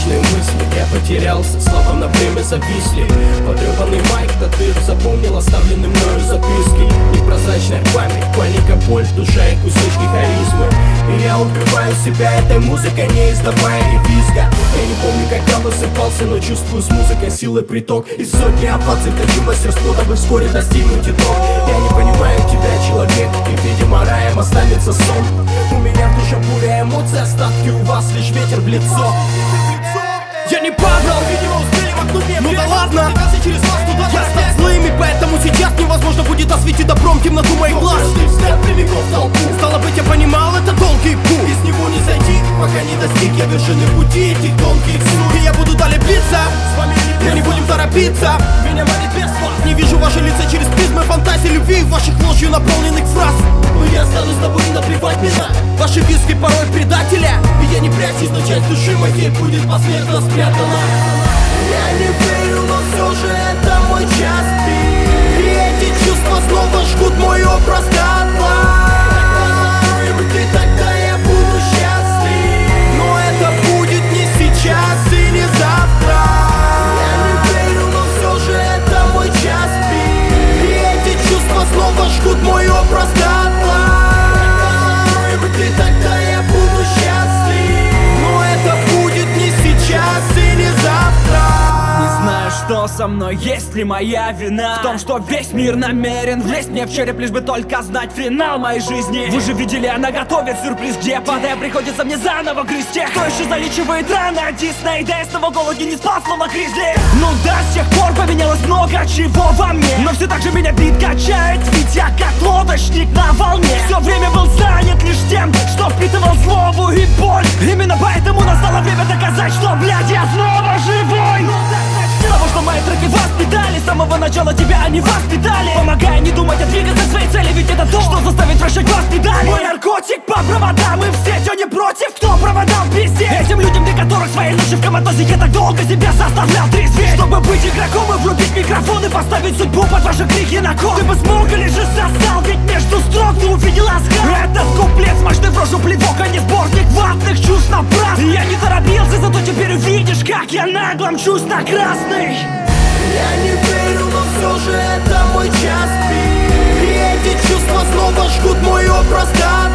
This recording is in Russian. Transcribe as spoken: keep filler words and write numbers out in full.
вечные мысли. Я потерялся, слова на время зависли. Потрепанный майк, татыр, запомнил оставленные мною записки. Непрозрачная память, паника, боль, душа и кусочки харизмы. И я укрываю себя этой музыкой, не издавая ни визга. Я не помню, как я высыпался, но чувствую с музыкой силы приток. Из сотни оваций хочу мастерство, дабы вскоре достигнуть итог. Я не понимаю тебя, человек, и видимо раем останется сон. У меня в душе буря эмоций, остатки у вас лишь ветер в лицо. Я не падал, видимо успели вокруг меня. Ну да ладно, через вас туда я стал злым, и поэтому сейчас невозможно будет осветить добром темноту моих глаз. Взгляд прямиком в толпу. Стало быть, я понимал, это долгий путь. Из него не зайти, пока не достиг я вершины пути этих тонких снов. И я буду далее биться, с вами мы не будем торопиться. Меня манит без вас. Не вижу ваши лица через призмы фантазии любви, ваших ложью наполненных фраз. Но я останусь с тобой, не наплевать меня. Ваши виски порой предателя. И я не прячусь, но часть души моей будет посмертно спрятана. Я не верю, но все же это мой час пик. И эти чувства снова жгут мой образ котла. И ты тогда я буду счастлив. Но это будет не сейчас и не завтра. Я не верю, но все же это мой час пик. И эти чувства снова жгут мой образ котла. И ты тогда я буду счастлив. Но это будет не сейчас и не завтра. Не знаю, что со мной, есть ли моя вина в том, что весь мир намерен влезть мне в череп, лишь бы только знать финал моей жизни. Вы же видели, она готовит сюрприз, где падая приходится мне заново грызть тех, кто еще залечивает раны от Дисней. Да я с того голода не спал, словно Гризли. Ну да, с тех пор поменялось много чего во мне, но все так же меня бит качает, ведь я как лодочник на волне. Все время был занят лишь тем, что впитывал злобу и боль. Именно поэтому настало время доказать, что, блядь, я снова живой. Потому что мои треки воспитали, с самого начала тебя они воспитали, помогая не думать, а двигаться к своей цели, ведь это то, что заставит вращать глаз педали. Мой наркотик по проводам, и все, кто не против, кто проводал пиздец. Этим людям, для которых своей ночи в коматозе я так долго себя составлял трезветь. Чтобы быть игроком и врубить микрофон и поставить судьбу под ваши крики на кон. Ты бы смог или же сосал, ведь между строк ты увидел оскал. Этот куплет смачный в рожу плевок, а не сборник ватных чувств напрасно. Я не торопился, зато теперь увидишь, как я нагло мчусь на красный. Я не верю, но все же это мой час пик. И эти чувства снова жгут мой образ.